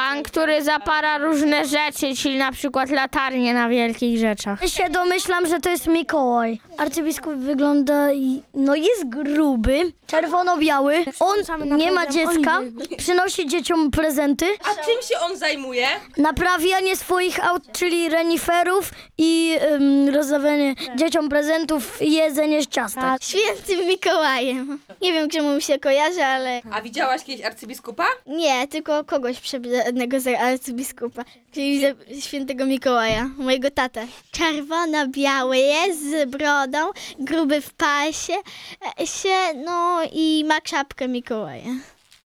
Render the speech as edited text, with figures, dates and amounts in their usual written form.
Pan, który zapara różne rzeczy, czyli na przykład latarnie na wielkich rzeczach. Ja się domyślam, że to jest Mikołaj. Arcybiskup wygląda, jest gruby, czerwono-biały. On nie ma dziecka, przynosi dzieciom prezenty. A czym się on zajmuje? Naprawianie swoich aut, czyli reniferów i rozdawanie dzieciom prezentów i jedzenie z ciasta. Świętym Mikołajem. Nie wiem, czemu mi się kojarzy, ale A widziałaś kiedyś arcybiskupa? nie, tylko kogoś przebranego za arcybiskupa, czyli za świętego Mikołaja, mojego tatę. Czerwono-biały jest z brodą, gruby w pasie, i ma czapkę Mikołaja.